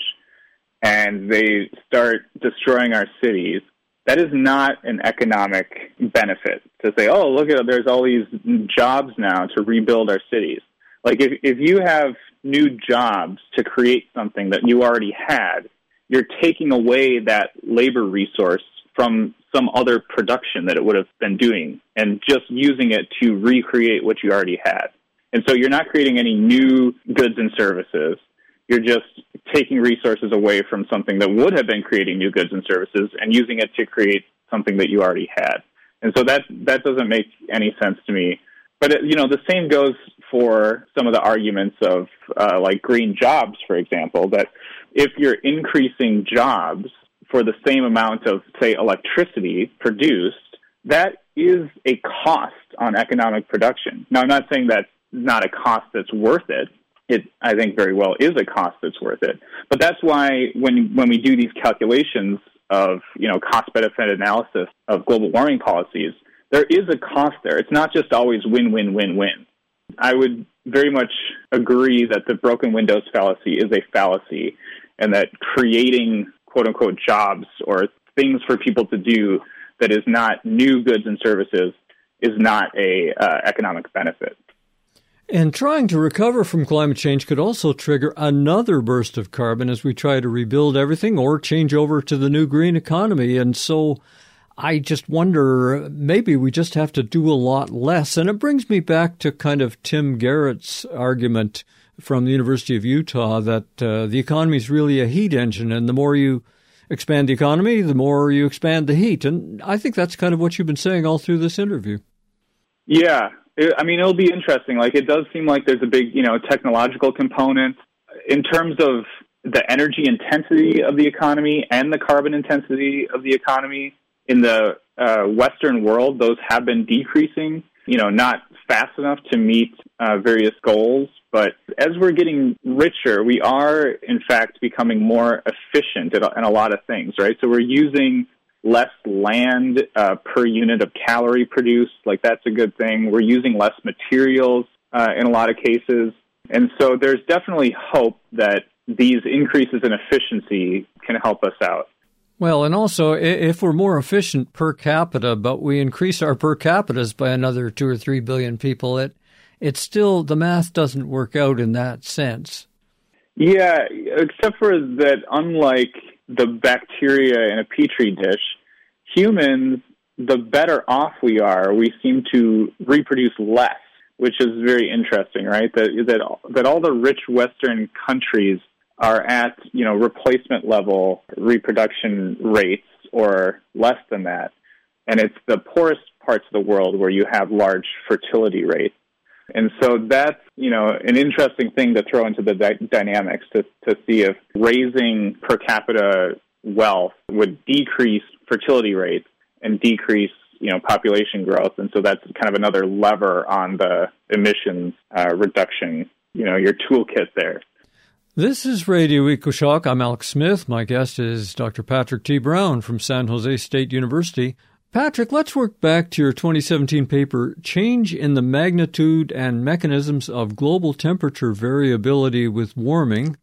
and they start destroying our cities, that is not an economic benefit to say, oh, look at there's all these jobs now to rebuild our cities. Like if, if you have new jobs to create something that you already had, you're taking away that labor resource from some other production that it would have been doing and just using it to recreate what you already had. And so you're not creating any new goods and services. You're just taking resources away from something that would have been creating new goods and services and using it to create something that you already had. And so that that doesn't make any sense to me. But, it, you know, the same goes for some of the arguments of, uh, like, green jobs, for example, that if you're increasing jobs for the same amount of, say, electricity produced, that is a cost on economic production. Now, I'm not saying that's not a cost that's worth it. It, I think, very well is a cost that's worth it. But that's why when when we do these calculations of, you know, cost-benefit analysis of global warming policies, there is a cost there. It's not just always win, win, win, win. I would very much agree that the broken windows fallacy is a fallacy and that creating, quote-unquote, jobs or things for people to do that is not new goods and services is not a uh, economic benefit. And trying to recover from climate change could also trigger another burst of carbon as we try to rebuild everything or change over to the new green economy. And so I just wonder, maybe we just have to do a lot less. And it brings me back to kind of Tim Garrett's argument from the University of Utah that uh, the economy is really a heat engine, and the more you expand the economy, the more you expand the heat. And I think that's kind of what you've been saying all through this interview. Yeah. I mean, it'll be interesting. Like, it does seem like there's a big, you know, technological component in terms of the energy intensity of the economy and the carbon intensity of the economy. In the uh, Western world, those have been decreasing, you know, not fast enough to meet uh, various goals. But as we're getting richer, we are, in fact, becoming more efficient in a, in a lot of things, right? So we're using less land uh, per unit of calorie produced. Like, that's a good thing. We're using less materials uh, in a lot of cases. And so there's definitely hope that these increases in efficiency can help us out. Well, and also, if we're more efficient per capita, but we increase our per capitas by another two or three billion people, it it's still, the math doesn't work out in that sense. Yeah, except for that, unlike the bacteria in a petri dish, humans, the better off we are, we seem to reproduce less, which is very interesting, right? That that that all the rich Western countries are at, you know, replacement level reproduction rates or less than that. And it's the poorest parts of the world where you have large fertility rates. And so that's, you know, an interesting thing to throw into the di- dynamics to, to see if raising per capita wealth would decrease fertility rates and decrease, you know, population growth. And so that's kind of another lever on the emissions uh, reduction, you know, your toolkit there. This is Radio EcoShock. I'm Alex Smith. My guest is Doctor Patrick T. Brown from San Jose State University. Patrick, let's work back to your twenty seventeen paper, Change in the Magnitude and Mechanisms of Global Temperature Variability with Warming.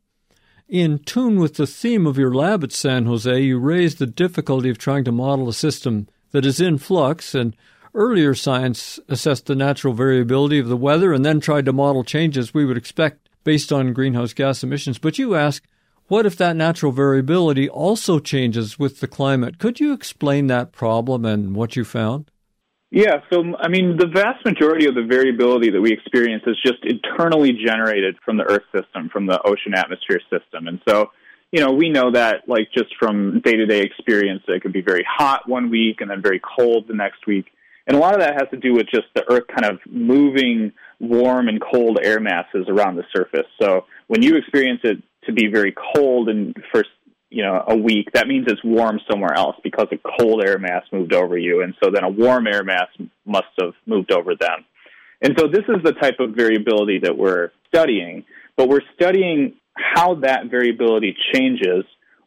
In tune with the theme of your lab at San Jose, you raised the difficulty of trying to model a system that is in flux, and earlier science assessed the natural variability of the weather and then tried to model changes we would expect based on greenhouse gas emissions. But you ask, what if that natural variability also changes with the climate? Could you explain that problem and what you found? Yeah, so, I mean, the vast majority of the variability that we experience is just internally generated from the Earth system, from the ocean-atmosphere system. And so, you know, we know that, like, just from day-to-day experience, it could be very hot one week and then very cold the next week. And a lot of that has to do with just the Earth kind of moving warm and cold air masses around the surface. So when you experience it to be very cold and for, you know, a week, that means it's warm somewhere else because a cold air mass moved over you. And so then a warm air mass must have moved over them. And so this is the type of variability that we're studying, but we're studying how that variability changes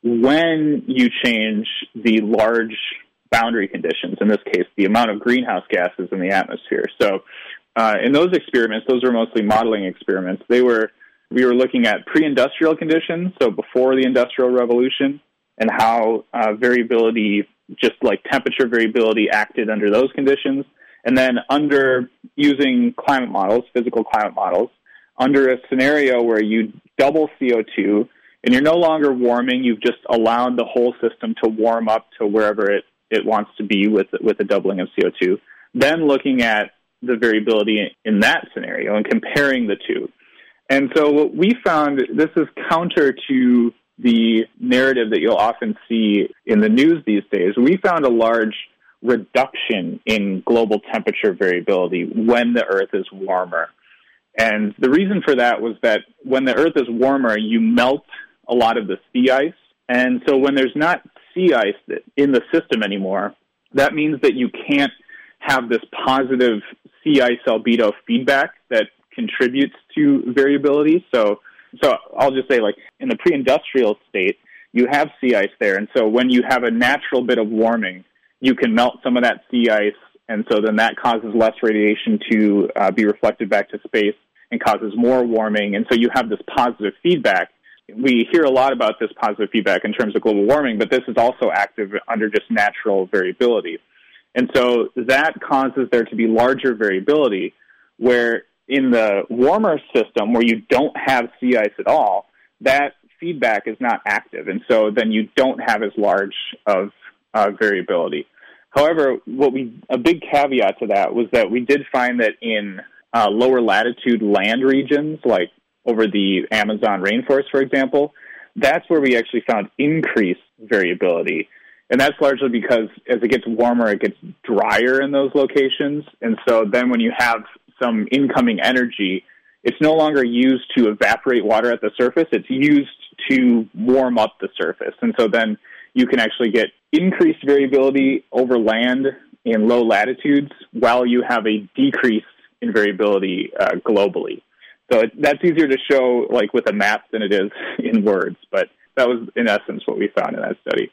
when you change the large boundary conditions, in this case, the amount of greenhouse gases in the atmosphere. So uh, in those experiments, those were mostly modeling experiments. They were we were looking at pre-industrial conditions, so before the Industrial Revolution, and how uh, variability, just like temperature variability, acted under those conditions. And then under using climate models, physical climate models, under a scenario where you double C O two, and you're no longer warming, you've just allowed the whole system to warm up to wherever it it wants to be with with a doubling of C O two, then looking at the variability in that scenario and comparing the two. And so what we found, this is counter to the narrative that you'll often see in the news these days. We found a large reduction in global temperature variability when the Earth is warmer. And the reason for that was that when the Earth is warmer, you melt a lot of the sea ice. And so when there's not sea ice in the system anymore, that means that you can't have this positive sea ice albedo feedback that contributes to variability. So so I'll just say, like, in the pre-industrial state, you have sea ice there. And so when you have a natural bit of warming, you can melt some of that sea ice, and so then that causes less radiation to uh, be reflected back to space and causes more warming. And so you have this positive feedback. We hear a lot about this positive feedback in terms of global warming, but this is also active under just natural variability. And so that causes there to be larger variability, where in the warmer system, where you don't have sea ice at all, that feedback is not active. And so then you don't have as large of uh, variability. However, what we a big caveat to that was that we did find that in uh, lower latitude land regions, like over the Amazon rainforest, for example, that's where we actually found increased variability. And that's largely because as it gets warmer, it gets drier in those locations. And so then when you have some incoming energy, it's no longer used to evaporate water at the surface. It's used to warm up the surface. And so then you can actually get increased variability over land in low latitudes while you have a decrease in variability uh, globally. So it, that's easier to show, like, with a map than it is in words. But that was, in essence, what we found in that study.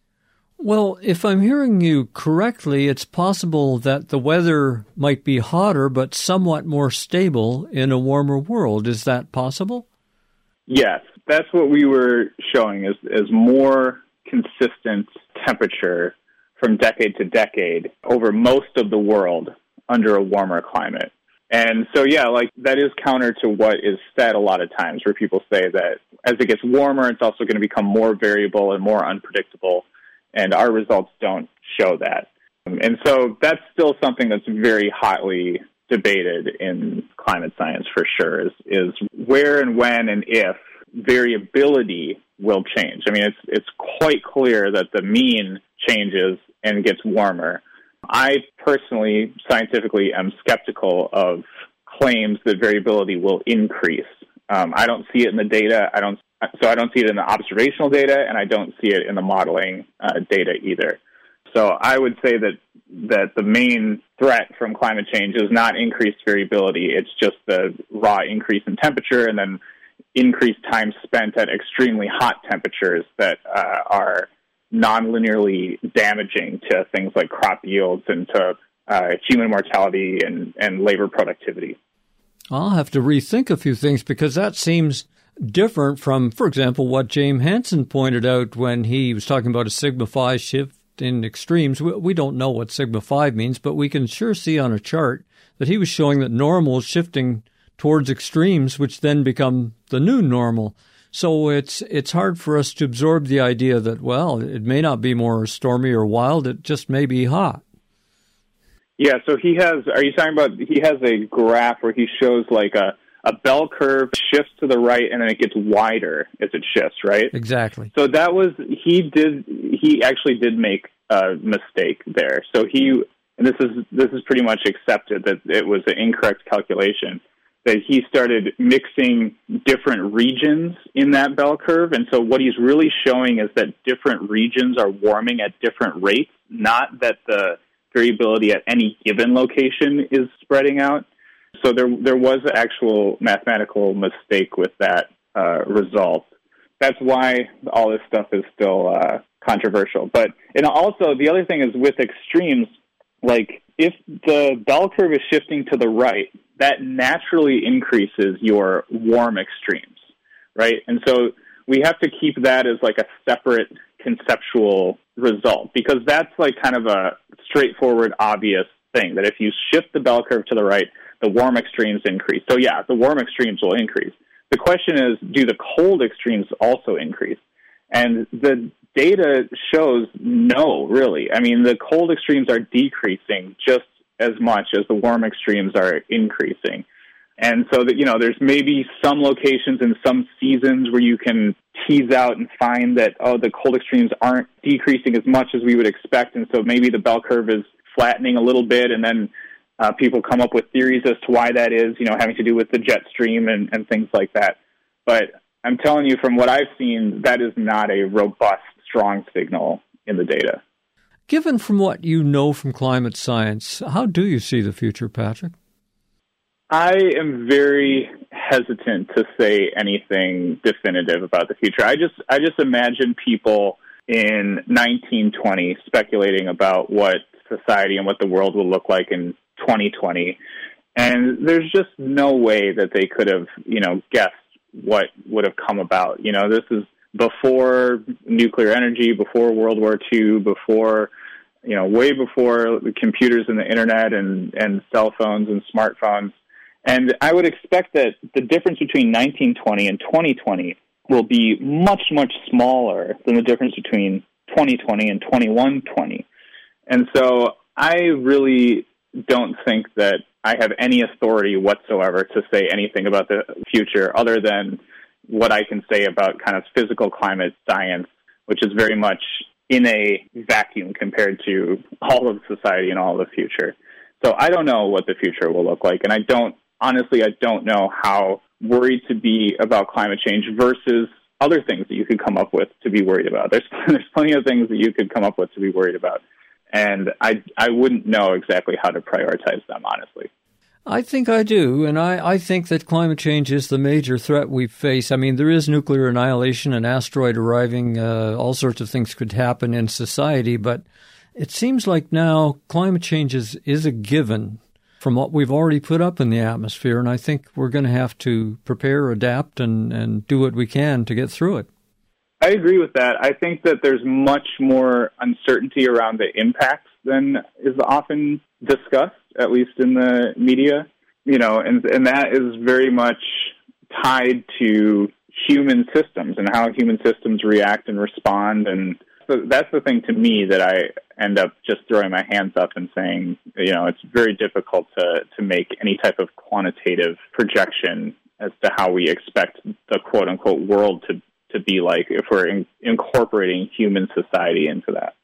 Well, if I'm hearing you correctly, it's possible that the weather might be hotter but somewhat more stable in a warmer world. Is that possible? Yes, that's what we were showing, is, is more consistent temperature from decade to decade over most of the world under a warmer climate. And so, yeah, like that is counter to what is said a lot of times, where people say that as it gets warmer, it's also going to become more variable and more unpredictable. And our results don't show that. And so that's still something that's very hotly debated in climate science for sure, is, is where and when and if variability will change. I mean, it's it's quite clear that the mean changes and gets warmer. I personally, scientifically, am skeptical of claims that variability will increase. Um, I don't see it in the data. I don't. So I don't see it in the observational data, and I don't see it in the modeling uh, data either. So I would say that that the main threat from climate change is not increased variability. It's just the raw increase in temperature and then increased time spent at extremely hot temperatures that uh, are non-linearly damaging to things like crop yields and to uh, human mortality and, and labor productivity. I'll have to rethink a few things, because that seems different from, for example, what James Hansen pointed out when he was talking about a sigma five shift in extremes. We, we don't know what sigma five means, but we can sure see on a chart that he was showing that normal is shifting towards extremes, which then become the new normal. So it's it's hard for us to absorb the idea that, well, it may not be more stormy or wild, it just may be hot. Yeah, so he has, are you talking about, he has a graph where he shows like a, a bell curve shifts to the right and then it gets wider as it shifts, right? Exactly. So that was, he did, he actually did make a mistake there. So he, and this is, this is pretty much accepted that it was an incorrect calculation, that he started mixing different regions in that bell curve. And so what he's really showing is that different regions are warming at different rates, not that the variability at any given location is spreading out. So there there was an actual mathematical mistake with that uh, result. That's why all this stuff is still uh, controversial. But and also the other thing is with extremes, like if the bell curve is shifting to the right, that naturally increases your warm extremes, right? And so we have to keep that as like a separate conceptual result, because that's like kind of a straightforward, obvious thing, that if you shift the bell curve to the right, the warm extremes increase. So yeah, the warm extremes will increase. The question is, do the cold extremes also increase? And the data shows no, really. I mean, the cold extremes are decreasing just as much as the warm extremes are increasing. And so that, you know, there's maybe some locations in some seasons where you can tease out and find that, oh, the cold extremes aren't decreasing as much as we would expect. And so maybe the bell curve is flattening a little bit. And then uh, people come up with theories as to why that is, you know, having to do with the jet stream and, and things like that. But I'm telling you, from what I've seen, that is not a robust, strong signal in the data. Given from what you know from climate science, how do you see the future, Patrick? I am very hesitant to say anything definitive about the future. I just I just imagine people in nineteen twenty speculating about what society and what the world will look like in twenty twenty. And there's just no way that they could have, you know, guessed what would have come about. You know, this is before nuclear energy, before World War Two, before, you know, way before the computers and the internet and, and cell phones and smartphones. And I would expect that the difference between nineteen twenty and twenty twenty will be much, much smaller than the difference between twenty twenty and twenty-one twenty. And so I really don't think that I have any authority whatsoever to say anything about the future other than what I can say about kind of physical climate science, which is very much in a vacuum compared to all of society and all of the future. So I don't know what the future will look like, and I don't Honestly, I don't know how worried to be about climate change versus other things that you could come up with to be worried about. There's there's plenty of things that you could come up with to be worried about, and I I wouldn't know exactly how to prioritize them, honestly. I think I do, and I, I think that climate change is the major threat we face. I mean, there is nuclear annihilation, an asteroid arriving, uh, all sorts of things could happen in society, but it seems like now climate change is, is a given from what we've already put up in the atmosphere, and I think we're going to have to prepare, adapt, and, and do what we can to get through it. I agree with that. I think that there's much more uncertainty around the impacts than is often discussed, at least in the media. You know, and and that is very much tied to human systems and how human systems react and respond. And so that's the thing to me that I end up just throwing my hands up and saying, you know, it's very difficult to, to make any type of quantitative projection as to how we expect the quote-unquote world to, to be like if we're in, incorporating human society into that.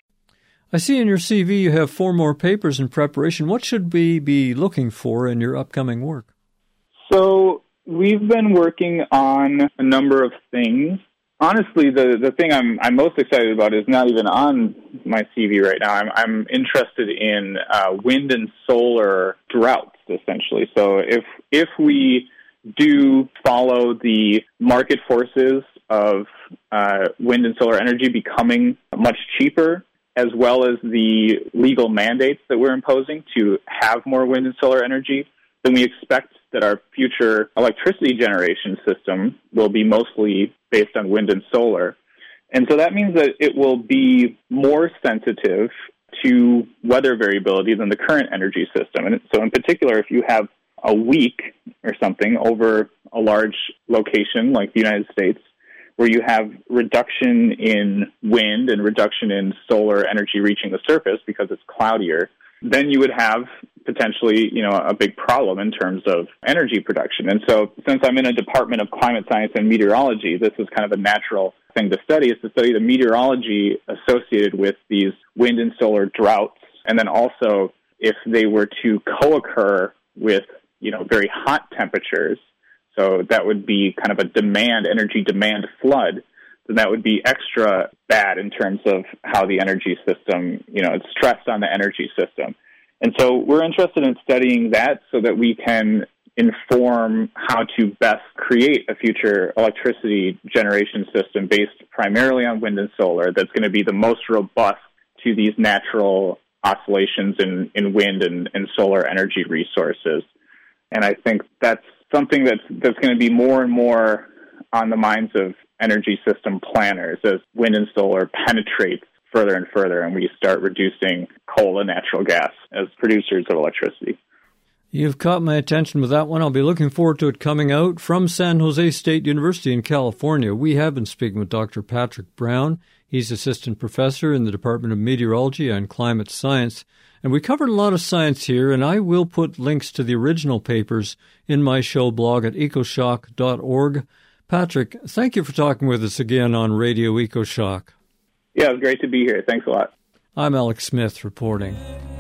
I see in your C V you have four more papers in preparation. What should we be looking for in your upcoming work? So we've been working on a number of things. Honestly, the, the thing I'm I'm most excited about is not even on my C V right now. I'm I'm interested in uh, wind and solar droughts, essentially. So if if we do follow the market forces of uh, wind and solar energy becoming much cheaper, as well as the legal mandates that we're imposing to have more wind and solar energy, then we expect that our future electricity generation system will be mostly based on wind and solar. And so that means that it will be more sensitive to weather variability than the current energy system. And so in particular, if you have a week or something over a large location like the United States, where you have reduction in wind and reduction in solar energy reaching the surface because it's cloudier, then you would have potentially, you know, a big problem in terms of energy production. And so since I'm in a department of climate science and meteorology, this is kind of a natural thing to study, is to study the meteorology associated with these wind and solar droughts. And then also if they were to co-occur with, you know, very hot temperatures, so that would be kind of a demand, energy demand flood, then that would be extra bad in terms of how the energy system, you know, it's stressed on the energy system. And so we're interested in studying that so that we can inform how to best create a future electricity generation system based primarily on wind and solar that's going to be the most robust to these natural oscillations in, in wind and, and solar energy resources. And I think that's something that's that's going to be more and more on the minds of energy system planners as wind and solar penetrates further and further and we start reducing coal and natural gas as producers of electricity. You've caught my attention with that one. I'll be looking forward to it coming out. From San Jose State University in California, we have been speaking with Doctor Patrick Brown. He's assistant professor in the Department of Meteorology and Climate Science. And we covered a lot of science here, and I will put links to the original papers in my show blog at ecoshock dot org. Patrick, thank you for talking with us again on Radio EcoShock. Yeah, it was great to be here. Thanks a lot. I'm Alex Smith reporting.